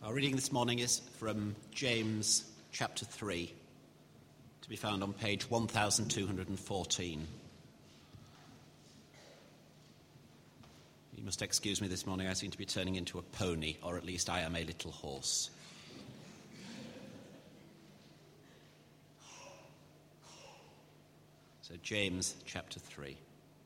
Our reading this morning is from James chapter 3, to be found on page 1214. You must excuse me this morning, I seem to be turning into a pony, or at least I am a little horse. So James chapter 3.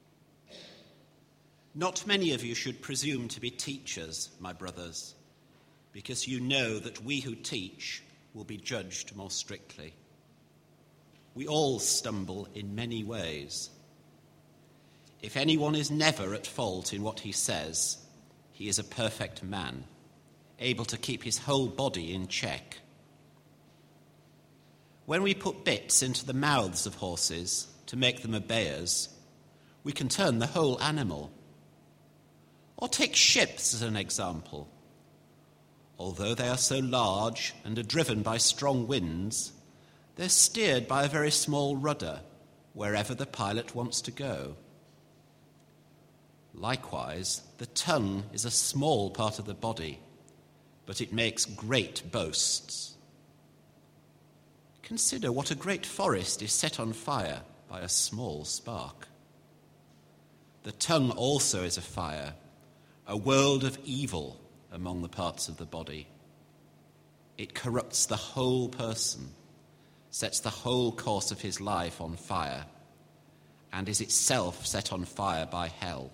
Not many of you should presume to be teachers, my brothers, because you know that we who teach will be judged more strictly. We all stumble in many ways. If anyone is never at fault in what he says, he is a perfect man, able to keep his whole body in check. When we put bits into the mouths of horses to make them obey us, we can turn the whole animal. Or take ships as an example. Although they are so large and are driven by strong winds, they're steered by a very small rudder wherever the pilot wants to go. Likewise, the tongue is a small part of the body, but it makes great boasts. Consider what a great forest is set on fire by a small spark. The tongue also is a fire, a world of evil among the parts of the body. It corrupts the whole person, sets the whole course of his life on fire, and is itself set on fire by hell.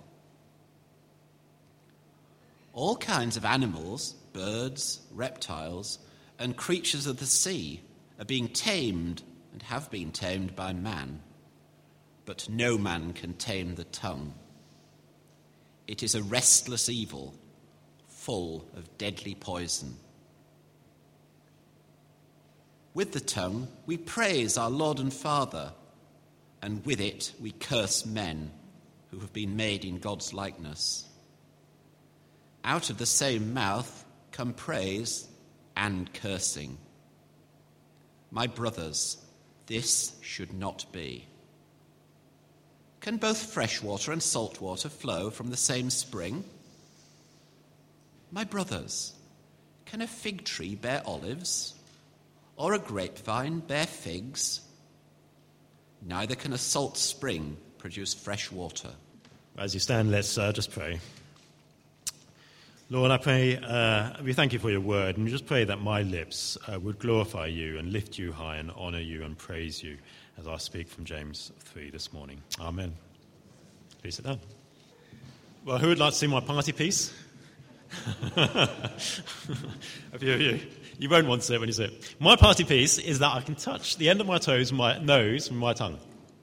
All kinds of animals, birds, reptiles, and creatures of the sea are being tamed and have been tamed by man, but no man can tame the tongue. It is a restless evil, full of deadly poison. With the tongue we praise our Lord and Father, and with it we curse men who have been made in God's likeness. Out of the same mouth come praise and cursing. My brothers, this should not be. Can both fresh water and salt water flow from the same spring? My brothers, can a fig tree bear olives, or a grapevine bear figs? Neither can a salt spring produce fresh water. As you stand, let's just pray. Lord, I pray, we thank you for your word, and we just pray that my lips would glorify you and lift you high and honour you and praise you as I speak from James 3 this morning. Amen. Please sit down. Well, who would like to see my party piece? A few of you. You won't want to see it when you see it. My party piece is that I can touch the end of my toes, my nose, and my tongue.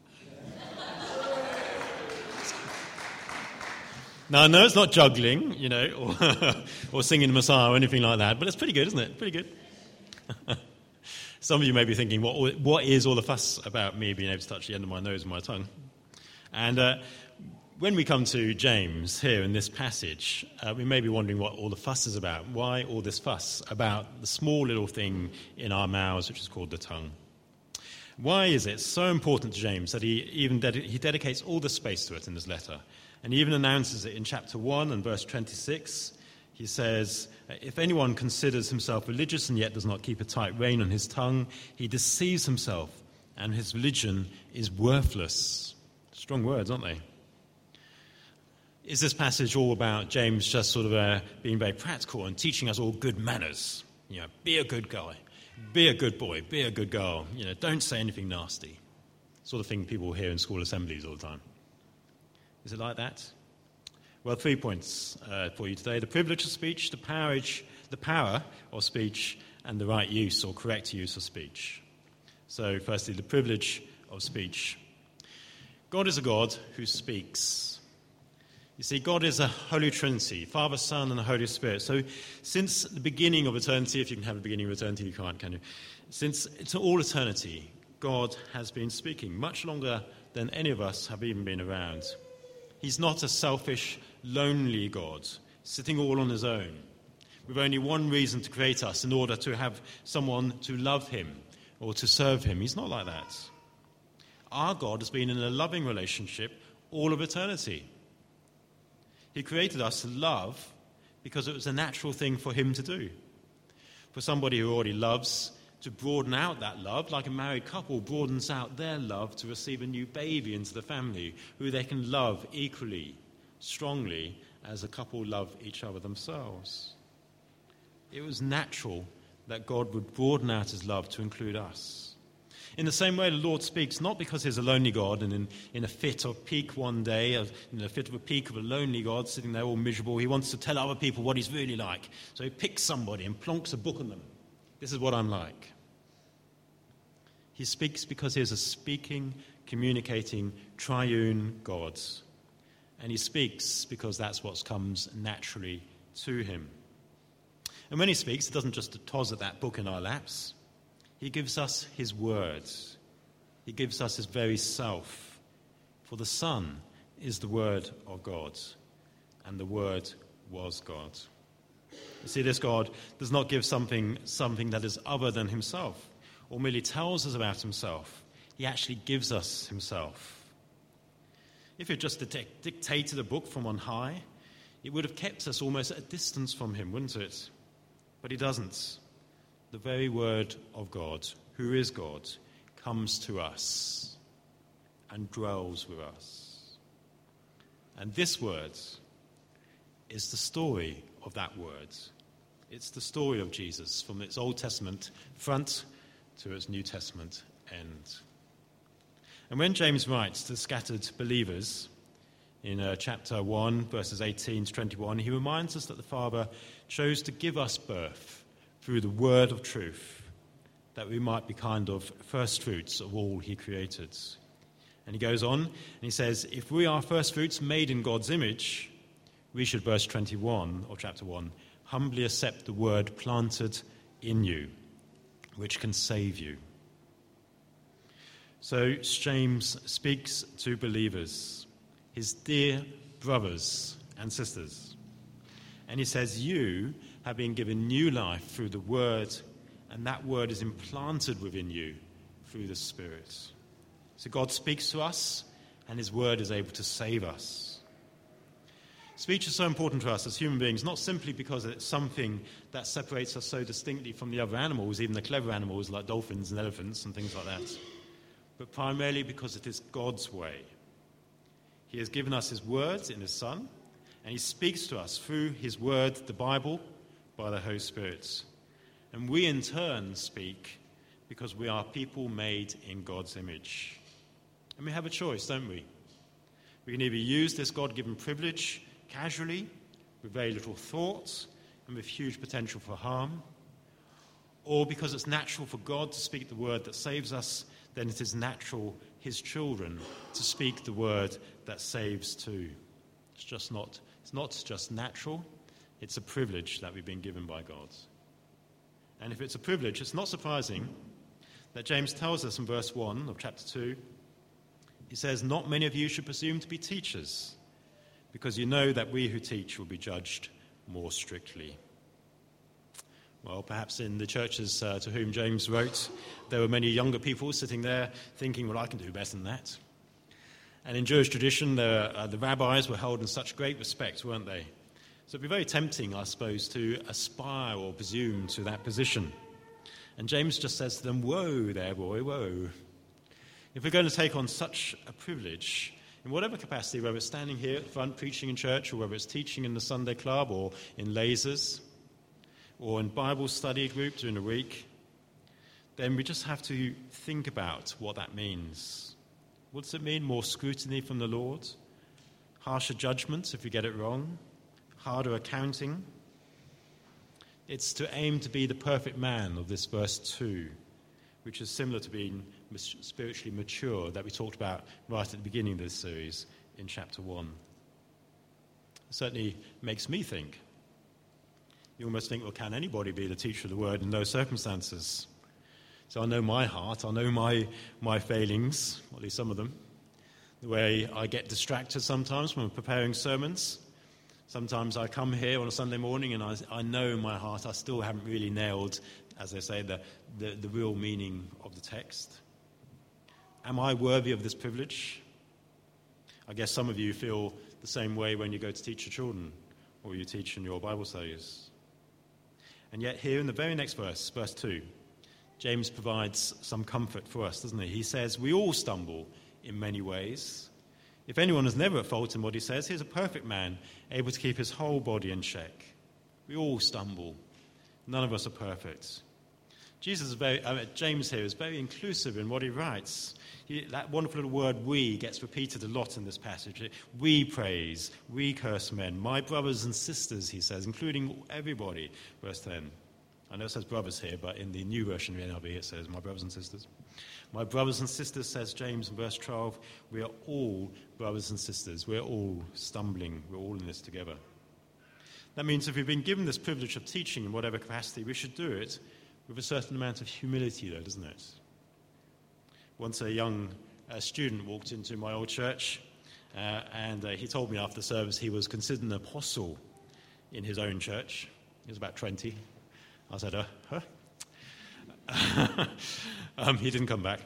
Now, I know it's not juggling, or singing the Messiah or anything like that, but it's pretty good, isn't it? Pretty good. Some of you may be thinking, what is all the fuss about me being able to touch the end of my nose and my tongue? And when we come to James here in this passage, we may be wondering what all the fuss is about. Why all this fuss about the small little thing in our mouths, which is called the tongue? Why is it so important to James that he dedicates all the space to it in his letter? And he even announces it in chapter 1 and verse 26. He says, if anyone considers himself religious and yet does not keep a tight rein on his tongue, he deceives himself, and his religion is worthless. Strong words, aren't they? Is this passage all about James just sort of being very practical and teaching us all good manners? Be a good guy, be a good boy, be a good girl. Don't say anything nasty. Sort of thing people hear in school assemblies all the time. Is it like that? Well, 3 points for you today. The privilege of speech, the power of speech, and the right use or correct use of speech. So, firstly, the privilege of speech. God is a God who speaks. You see, God is a Holy Trinity, Father, Son, and the Holy Spirit. So, since the beginning of eternity, if you can have a beginning of eternity, you can't, can you? Since it's all eternity, God has been speaking, much longer than any of us have even been around. He's not a selfish, lonely God, sitting all on his own, with only one reason to create us, in order to have someone to love him or to serve him. He's not like that. Our God has been in a loving relationship all of eternity. He created us to love because it was a natural thing for him to do. for somebody who already loves to broaden out that love, like a married couple broadens out their love to receive a new baby into the family, who they can love equally, strongly, as a couple love each other themselves. It was natural that God would broaden out his love to include us. In the same way, the Lord speaks not because he's a lonely God and in a fit of pique one day, in a fit of a pique of a lonely God sitting there all miserable, he wants to tell other people what he's really like. So he picks somebody and plonks a book on them. This is what I'm like. He speaks because he is a speaking, communicating, triune God. And he speaks because that's what comes naturally to him. And when he speaks, he doesn't just deposit that book in our laps. He gives us his words. He gives us his very self. For the Son is the Word of God, and the Word was God. You see, this God does not give something that is other than himself, or merely tells us about himself. He actually gives us himself. If he just dictated a book from on high, it would have kept us almost at a distance from him, wouldn't it? But he doesn't. The very word of God, who is God, comes to us and dwells with us. And this word is the story of that word. It's the story of Jesus from its Old Testament front to its New Testament end. And when James writes to scattered believers in chapter 1, verses 18 to 21, he reminds us that the Father chose to give us birth through the word of truth, that we might be kind of first fruits of all he created. And he goes on and he says, if we are first fruits made in God's image, we should, verse 21 of chapter 1, humbly accept the word planted in you, which can save you. So James speaks to believers, his dear brothers and sisters. And he says, you have been given new life through the word, and that word is implanted within you through the Spirit. So God speaks to us, and his word is able to save us. Speech is so important to us as human beings, not simply because it's something that separates us so distinctly from the other animals, even the clever animals like dolphins and elephants and things like that, but primarily because it is God's way. He has given us his words in his Son, and he speaks to us through his word, the Bible, by the Holy Spirit. And we in turn speak because we are people made in God's image. And we have a choice, don't we? We can either use this God-given privilege casually, with very little thought, and with huge potential for harm, or because it's natural for God to speak the word that saves us, then it is natural, his children, to speak the word that saves too. It's not just natural, it's a privilege that we've been given by God. And if it's a privilege, it's not surprising that James tells us in verse 1 of chapter 2, he says, not many of you should presume to be teachers, because you know that we who teach will be judged more strictly. Well, perhaps in the churches to whom James wrote, there were many younger people sitting there thinking, well, I can do better than that. And in Jewish tradition, the rabbis were held in such great respect, weren't they? So it'd be very tempting, I suppose, to aspire or presume to that position. And James just says to them, woe there, boy, woe. If we're going to take on such a privilege, in whatever capacity, whether it's standing here at the front preaching in church, or whether it's teaching in the Sunday club, or in lasers, or in Bible study group during the week, then we just have to think about what that means. What does it mean? More scrutiny from the Lord? Harsher judgments if we get it wrong? Harder accounting? It's to aim to be the perfect man of this verse 2, which is similar to being spiritually mature that we talked about right at the beginning of this series in chapter 1. It certainly makes me think. You almost think, well, can anybody be the teacher of the word in those circumstances? So I know my heart, I know my failings, or at least some of them, the way I get distracted sometimes when I'm preparing sermons. Sometimes I come here on a Sunday morning and I know in my heart I still haven't really nailed, as they say, the real meaning of the text. Am I worthy of this privilege? I guess some of you feel the same way when you go to teach your children or you teach in your Bible studies. And yet here in the very next verse, verse 2, James provides some comfort for us, doesn't he? He says, we all stumble in many ways. If anyone is never at fault in what he says, he's a perfect man, able to keep his whole body in check. We all stumble. None of us are perfect. James here is very inclusive in what he writes. That wonderful little word "we" gets repeated a lot in this passage. We praise, we curse men. My brothers and sisters, he says, including everybody. Verse 10. I know it says brothers here, but in the new version of the NIV it says my brothers and sisters. My brothers and sisters, says James in verse 12, we are all brothers and sisters. We're all stumbling. We're all in this together. That means if we've been given this privilege of teaching in whatever capacity, we should do it with a certain amount of humility, though, doesn't it? Once a young student walked into my old church, and he told me after the service he was considered an apostle in his own church. He was about 20. I said, huh? He didn't come back.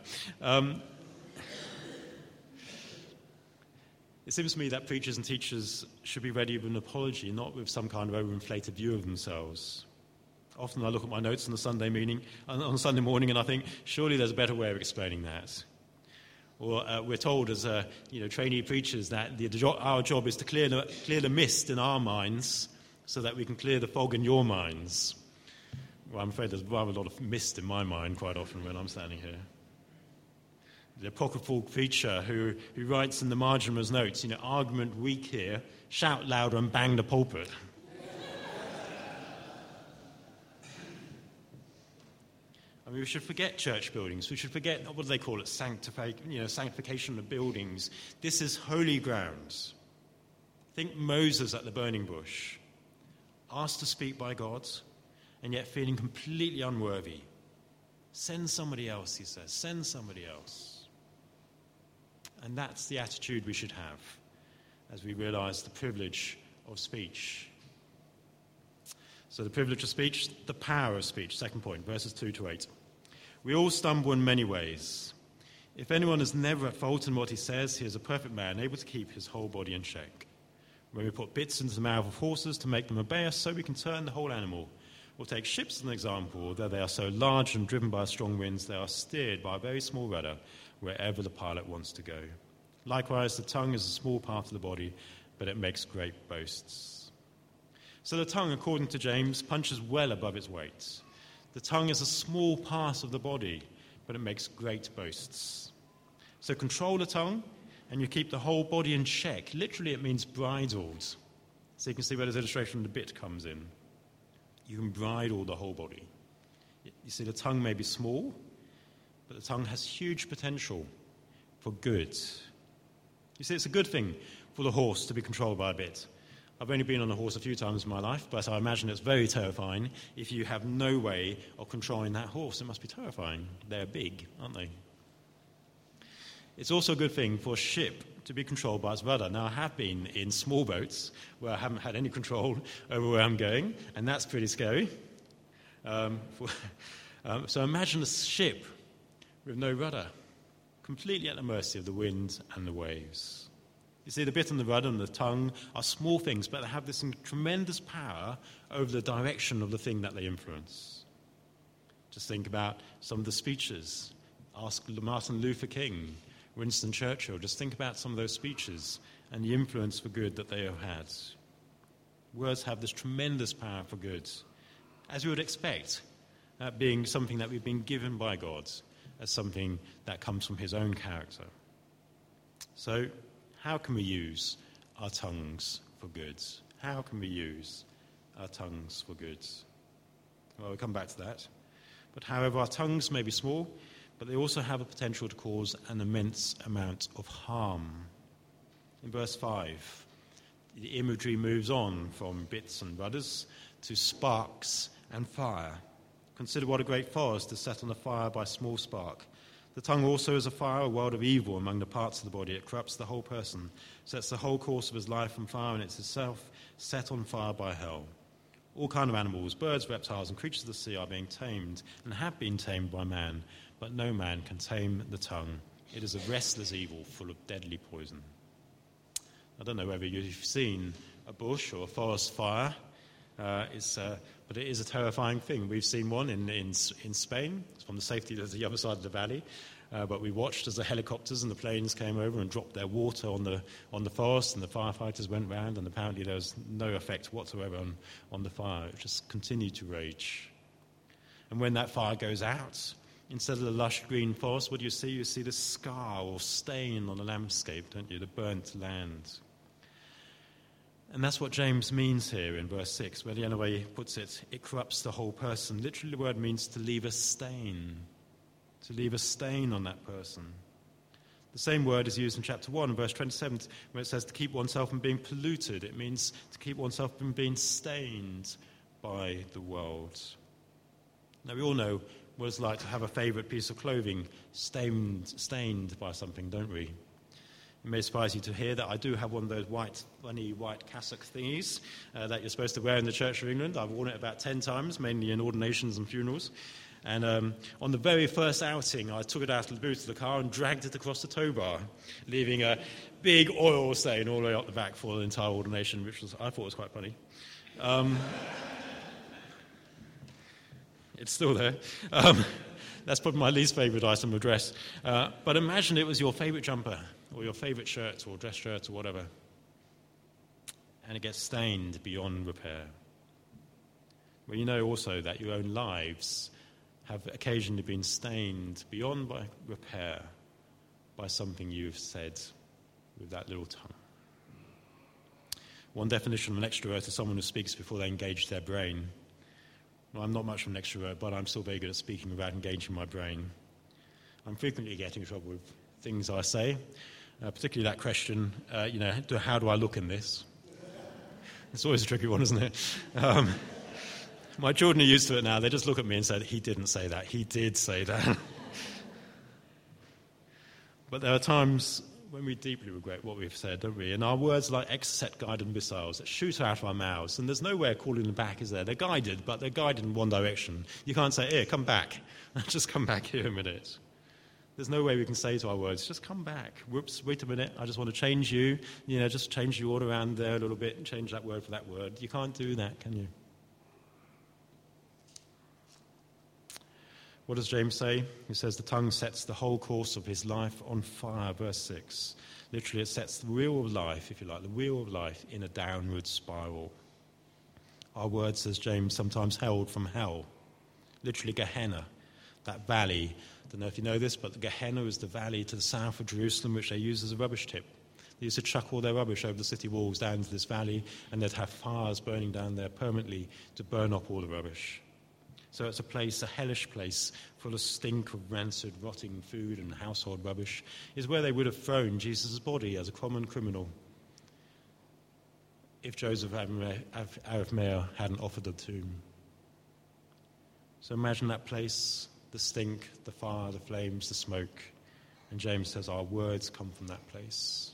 It seems to me that preachers and teachers should be ready with an apology, not with some kind of overinflated view of themselves. Often I look at my notes on the Sunday morning and I think, surely there's a better way of explaining that. Or we're told as trainee preachers that our job is to clear the mist in our minds so that we can clear the fog in your minds. Well, I'm afraid there's rather a lot of mist in my mind quite often when I'm standing here. The apocryphal preacher who writes in the margin of his notes, argument weak here, shout louder and bang the pulpit. I mean, we should forget church buildings. We should forget, what do they call it, sanctification of buildings. This is holy ground. Think Moses at the burning bush, asked to speak by God, and yet feeling completely unworthy. Send somebody else, he says. Send somebody else. And that's the attitude we should have as we realize the privilege of speech. So the privilege of speech, the power of speech. Second point, verses 2 to 8. We all stumble in many ways. If anyone is never at fault in what he says, he is a perfect man, able to keep his whole body in check. When we put bits into the mouth of horses to make them obey us, so we can turn the whole animal. We'll take ships as an example. Though they are so large and driven by strong winds, they are steered by a very small rudder wherever the pilot wants to go. Likewise, the tongue is a small part of the body, but it makes great boasts. So the tongue, according to James, punches well above its weight. The tongue is a small part of the body, but it makes great boasts. So control the tongue, and you keep the whole body in check. Literally, it means bridled. So you can see where this illustration of the bit comes in. You can bridle the whole body. You see, the tongue may be small, but the tongue has huge potential for good. You see, it's a good thing for the horse to be controlled by a bit. I've only been on a horse a few times in my life, but I imagine it's very terrifying if you have no way of controlling that horse. It must be terrifying. They're big, aren't they? It's also a good thing for a ship to be controlled by its rudder. Now, I have been in small boats where I haven't had any control over where I'm going, and that's pretty scary. So imagine a ship with no rudder, completely at the mercy of the wind and the waves. You see, the bit and the rudder and the tongue are small things, but they have this tremendous power over the direction of the thing that they influence. Just think about some of the speeches. Ask Martin Luther King, Winston Churchill. Just think about some of those speeches and the influence for good that they have had. Words have this tremendous power for good, as you would expect, that being something that we've been given by God, as something that comes from his own character. So, how can we use our tongues for good? How can we use our tongues for good? Well, we'll come back to that. But however, our tongues may be small, but they also have a potential to cause an immense amount of harm. In verse 5, the imagery moves on from bits and rudders to sparks and fire. Consider what a great forest is set on fire by a small spark. The tongue also is a fire, a world of evil among the parts of the body. It corrupts the whole person, sets the whole course of his life on fire, and it's itself set on fire by hell. All kinds of animals, birds, reptiles, and creatures of the sea are being tamed and have been tamed by man, but no man can tame the tongue. It is a restless evil full of deadly poison. I don't know whether you've seen a bush or a forest fire. But it is a terrifying thing. We've seen one in Spain. It's from the safety of the other side of the valley. But we watched as the helicopters and the planes came over and dropped their water on the forest, and the firefighters went round, and apparently there was no effect whatsoever on the fire. It just continued to rage. And when that fire goes out, instead of the lush green forest, what do you see? You see the scar or stain on the landscape, don't you? The burnt land. And that's what James means here in verse 6, where the NOA puts it, it corrupts the whole person. Literally, the word means to leave a stain. To leave a stain on that person. The same word is used in chapter 1, verse 27, where it says to keep oneself from being polluted. It means to keep oneself from being stained by the world. Now, we all know what it's like to have a favourite piece of clothing stained by something, don't we? It may surprise you to hear that I do have one of those funny white cassock thingies that you're supposed to wear in the Church of England. I've worn it about 10 times, mainly in ordinations and funerals. And on the very first outing, I took it out of the boot of the car and dragged it across the tow bar, leaving a big oil stain all the way up the back for the entire ordination, which I thought was quite funny. It's still there. That's probably my least favourite item of dress. But imagine it was your favourite jumper or your favourite shirt or dress shirt or whatever, and it gets stained beyond repair. Well, you know also that your own lives have occasionally been stained beyond repair by something you've said with that little tongue. One definition of an extrovert is someone who speaks before they engage their brain. Well, I'm not much of an extrovert, but I'm still very good at speaking without engaging my brain. I'm frequently getting in trouble with things I say, particularly that question, how do I look in this? It's always a tricky one, isn't it? My children are used to it now. They just look at me and say, he didn't say that. He did say that. But there are times when we deeply regret what we've said, don't we? And our words are like Exocet-guided missiles that shoot out of our mouths. And there's no way of calling them back, is there? They're guided, but they're guided in one direction. You can't say, here, come back. Just come back here a minute. There's no way we can say to our words, just come back. Whoops, wait a minute. I just want to change you. Just change the order around there a little bit and change that word for that word. You can't do that, can you? What does James say? He says the tongue sets the whole course of his life on fire, verse 6. Literally, it sets the wheel of life, if you like, the wheel of life in a downward spiral. Our words, says James, sometimes held from hell. Literally, Gehenna, that valley. I don't know if you know this, but the Gehenna is the valley to the south of Jerusalem, which they use as a rubbish tip. They used to chuck all their rubbish over the city walls down to this valley, and they'd have fires burning down there permanently to burn up all the rubbish. So it's a hellish place, full of stink of rancid, rotting food and household rubbish, is where they would have thrown Jesus' body as a common criminal if Joseph of Arimathea hadn't offered the tomb. So imagine that place, the stink, the fire, the flames, the smoke. And James says our words come from that place.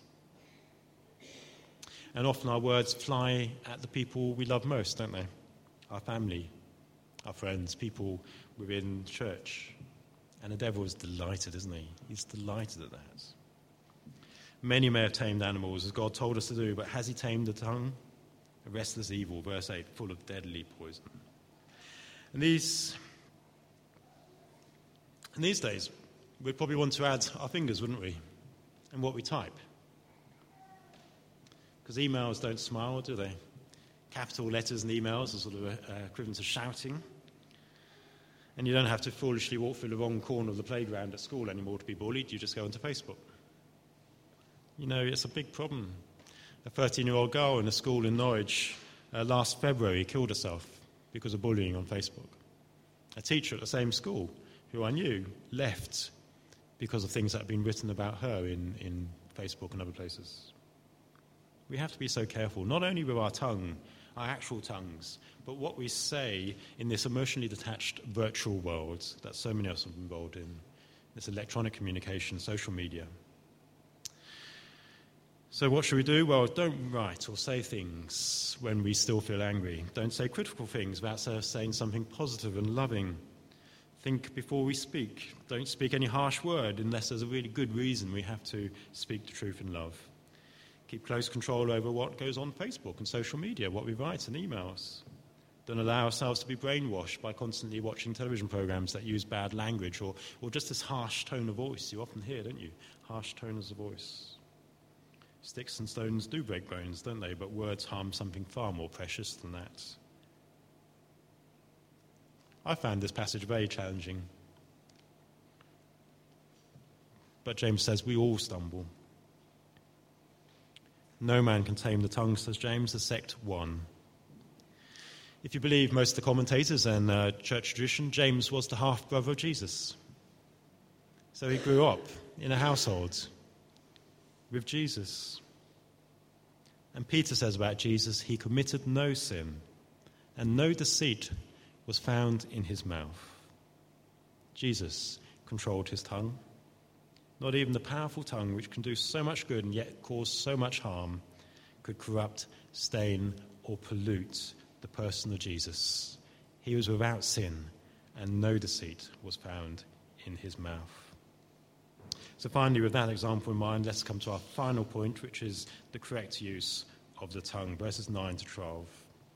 And often our words fly at the people we love most, don't they? Our family, our friends, people within church. And the devil is delighted, isn't he? He's delighted at that. Many may have tamed animals, as God told us to do, but has he tamed the tongue? A restless evil, verse 8, full of deadly poison. And these days, we'd probably want to add our fingers, wouldn't we? And what we type. Because emails don't smile, do they? Capital letters and emails are sort of equivalent to shouting. And you don't have to foolishly walk through the wrong corner of the playground at school anymore to be bullied. You just go onto Facebook. You know, it's a big problem. A 13-year-old girl in a school in Norwich last February killed herself because of bullying on Facebook. A teacher at the same school, who I knew, left because of things that had been written about her in Facebook and other places. We have to be so careful, not only with our tongue, our actual tongues, but what we say in this emotionally detached virtual world that so many of us are involved in, this electronic communication, social media. So what should we do? Well, don't write or say things when we still feel angry. Don't say critical things without saying something positive and loving. Think before we speak. Don't speak any harsh word unless there's a really good reason we have to speak the truth in love. Keep close control over what goes on Facebook and social media, what we write and emails. Don't allow ourselves to be brainwashed by constantly watching television programs that use bad language or just this harsh tone of voice. You often hear, don't you? Harsh tones of voice. Sticks and stones do break bones, don't they? But words harm something far more precious than that. I found this passage very challenging. But James says we all stumble. No man can tame the tongue, says James, the sect one. If you believe most of the commentators and church tradition, James was the half-brother of Jesus. So he grew up in a household with Jesus. And Peter says about Jesus, he committed no sin, and no deceit was found in his mouth. Jesus controlled his tongue. Not even the powerful tongue, which can do so much good and yet cause so much harm, could corrupt, stain, or pollute the person of Jesus. He was without sin, and no deceit was found in his mouth. So finally, with that example in mind, let's come to our final point, which is the correct use of the tongue, verses 9 to 12.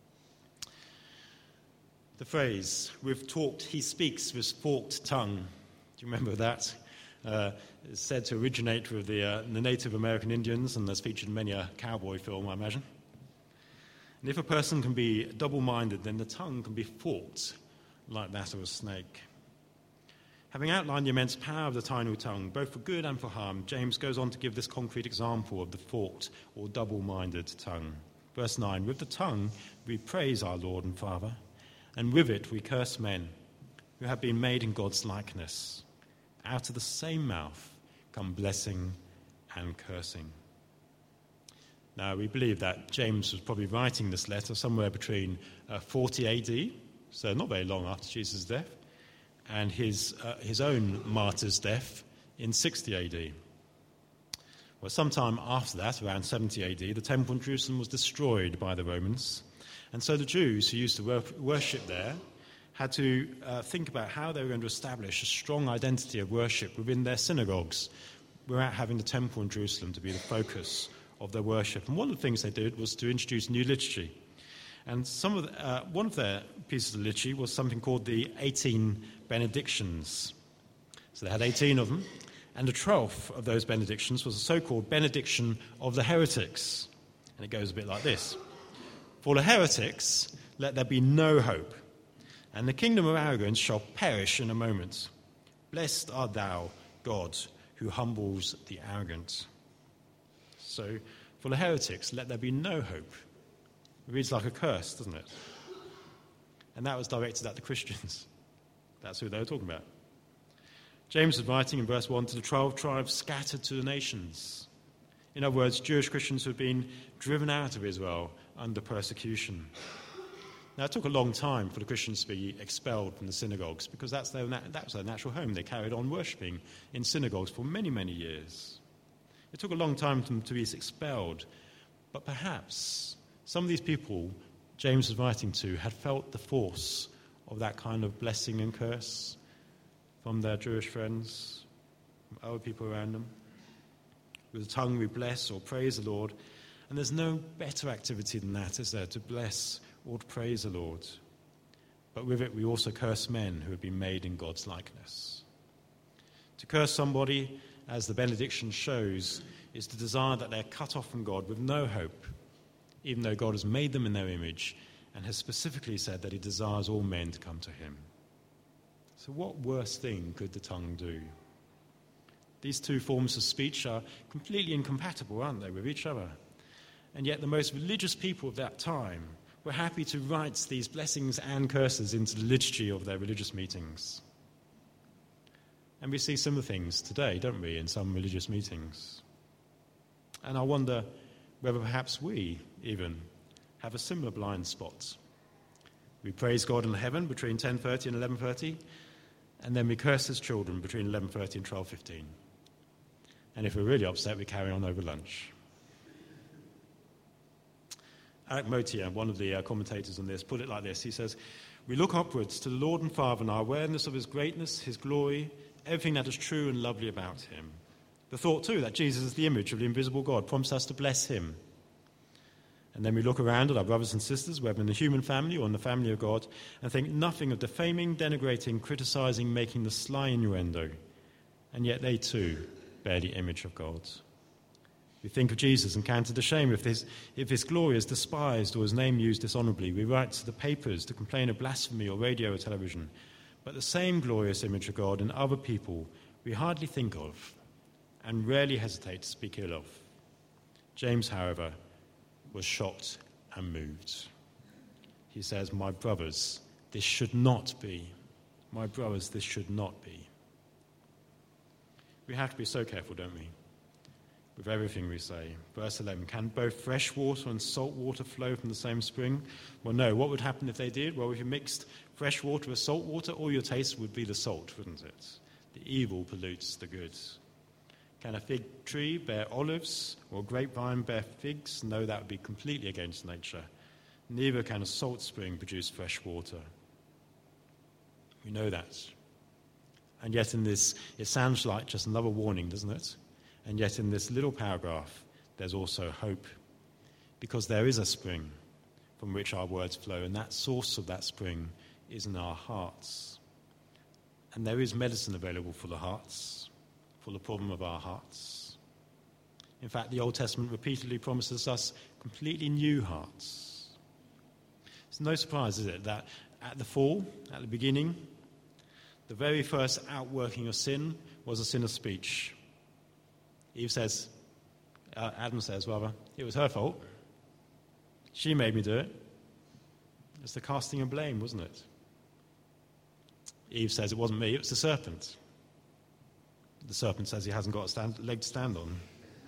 The phrase, "With talked, he speaks with forked tongue." Do you remember that? It's said to originate with the Native American Indians, and that's featured in many a cowboy film, I imagine. And if a person can be double-minded, then the tongue can be forked like that of a snake. Having outlined the immense power of the tiny tongue, both for good and for harm, James goes on to give this concrete example of the forked or double-minded tongue. Verse 9, "With the tongue we praise our Lord and Father, and with it we curse men who have been made in God's likeness. Out of the same mouth come blessing and cursing." Now, we believe that James was probably writing this letter somewhere between 40 AD, so not very long after Jesus' death, and his own martyr's death in 60 AD. Well, sometime after that, around 70 AD, the temple in Jerusalem was destroyed by the Romans, and so the Jews who used to worship there had to think about how they were going to establish a strong identity of worship within their synagogues without having the temple in Jerusalem to be the focus of their worship. And one of the things they did was to introduce new liturgy. And one of their pieces of liturgy was something called the 18 benedictions. So they had 18 of them, and the 12th of those benedictions was a so-called benediction of the heretics. And it goes a bit like this: "For the heretics, let there be no hope, and the kingdom of arrogance shall perish in a moment. Blessed art thou, God, who humbles the arrogant." So, for the heretics, let there be no hope. It reads like a curse, doesn't it? And that was directed at the Christians. That's who they were talking about. James is writing in verse 1 to the 12 tribes scattered to the nations. In other words, Jewish Christians who had been driven out of Israel under persecution. Now, it took a long time for the Christians to be expelled from the synagogues because that was their natural home. They carried on worshipping in synagogues for many, many years. It took a long time for them to be expelled, but perhaps some of these people James was writing to had felt the force of that kind of blessing and curse from their Jewish friends, from other people around them. With the tongue we bless or praise the Lord, and there's no better activity than that, is there, to bless or to praise the Lord. But with it we also curse men who have been made in God's likeness. To curse somebody, as the benediction shows, is to desire that they're cut off from God with no hope, even though God has made them in their image and has specifically said that he desires all men to come to him. So what worse thing could the tongue do? These two forms of speech are completely incompatible, aren't they, with each other? And yet the most religious people of that time were happy to write these blessings and curses into the liturgy of their religious meetings. And we see similar things today, don't we, in some religious meetings. And I wonder whether perhaps we even have a similar blind spot. We praise God in heaven between 10:30 and 11:30, and then we curse his children between 11:30 and 12:15. And if we're really upset, we carry on over lunch. Alec Motyer, one of the commentators on this, put it like this. He says, "We look upwards to the Lord and Father in our awareness of his greatness, his glory, everything that is true and lovely about him. The thought, too, that Jesus is the image of the invisible God prompts us to bless him. And then we look around at our brothers and sisters, whether in the human family or in the family of God, and think nothing of defaming, denigrating, criticizing, making the sly innuendo. And yet they too bear the image of God. We think of Jesus and counter the shame if his glory is despised or his name used dishonorably. We write to the papers to complain of blasphemy or radio or television. But the same glorious image of God in other people we hardly think of and rarely hesitate to speak ill of. James, however, was shocked and moved. He says, "My brothers, this should not be. My brothers, this should not be." We have to be so careful, don't we, with everything we say. Verse 11, can both fresh water and salt water flow from the same spring? Well, no. What would happen if they did? Well, if you mixed fresh water with salt water, all your taste would be the salt, wouldn't it? The evil pollutes the good. Can a fig tree bear olives or a grapevine bear figs? No, that would be completely against nature. Neither can a salt spring produce fresh water. We know that. And yet in this, it sounds like just another warning, doesn't it? And yet in this little paragraph, there's also hope. Because there is a spring from which our words flow, and that source of that spring is in our hearts. And there is medicine available for the hearts, for the problem of our hearts. In fact, the Old Testament repeatedly promises us completely new hearts. It's no surprise, is it, that at the fall, at the beginning, the very first outworking of sin was a sin of speech. Adam says, it was her fault. She made me do it. It's the casting of blame, wasn't it? Eve says it wasn't me, it was the serpent. The serpent says he hasn't got a leg to stand on.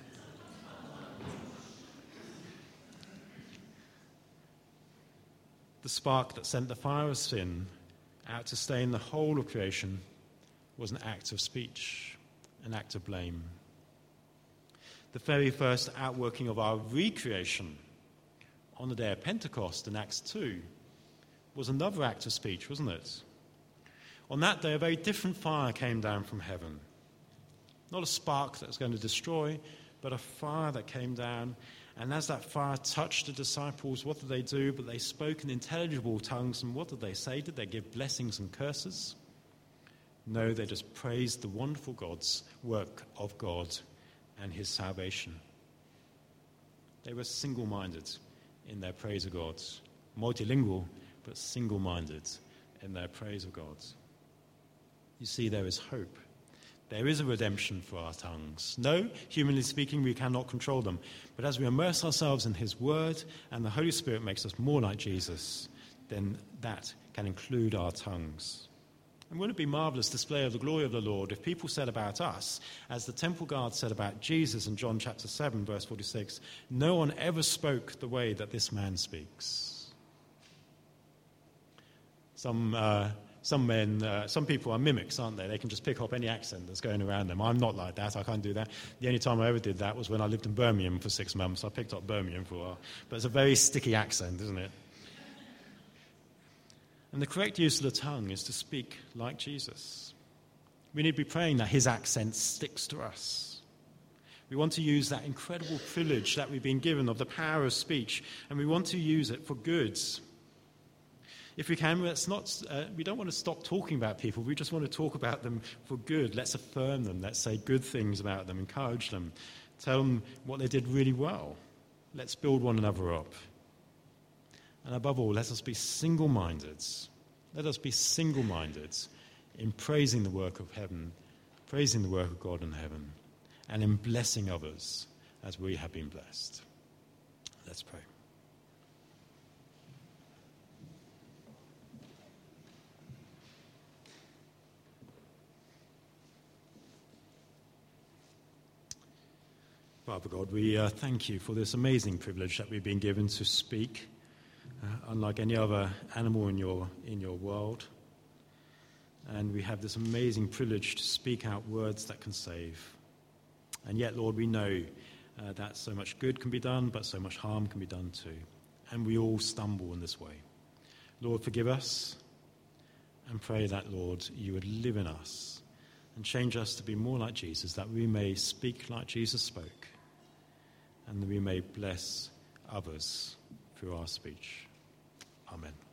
The spark that sent the fire of sin out to stain the whole of creation was an act of speech, an act of blame. The very first outworking of our recreation on the day of Pentecost in Acts 2 was another act of speech, wasn't it? On that day, a very different fire came down from heaven. Not a spark that was going to destroy, but a fire that came down. And as that fire touched the disciples, what did they do? But they spoke in intelligible tongues. And what did they say? Did they give blessings and curses? No, they just praised the wonderful God's work of God and his salvation. They were single-minded in their praise of God. Multilingual, but single-minded in their praise of God. You see, there is hope. There is a redemption for our tongues. No, humanly speaking, we cannot control them. But as we immerse ourselves in his word and the Holy Spirit makes us more like Jesus, then that can include our tongues. And wouldn't it be a marvelous display of the glory of the Lord if people said about us, as the temple guard said about Jesus in John chapter 7, verse 46, no one ever spoke the way that this man speaks. Some people are mimics, aren't they? They can just pick up any accent that's going around them. I'm not like that. I can't do that. The only time I ever did that was when I lived in Birmingham for 6 months. I picked up Birmingham for a while. But it's a very sticky accent, isn't it? And the correct use of the tongue is to speak like Jesus. We need to be praying that his accent sticks to us. We want to use that incredible privilege that we've been given of the power of speech, and we want to use it for good. If we can, we don't want to stop talking about people. We just want to talk about them for good. Let's affirm them. Let's say good things about them, encourage them, tell them what they did really well. Let's build one another up. And above all, let us be single-minded. Let us be single-minded in praising the work of heaven, praising the work of God in heaven, and in blessing others as we have been blessed. Let's pray. Father God, we thank you for this amazing privilege that we've been given to speak, unlike any other animal in your world. And we have this amazing privilege to speak out words that can save. And yet, Lord, we know that so much good can be done, but so much harm can be done too. And we all stumble in this way. Lord, forgive us, and pray that, Lord, you would live in us and change us to be more like Jesus, that we may speak like Jesus spoke, and that we may bless others through our speech. Amen.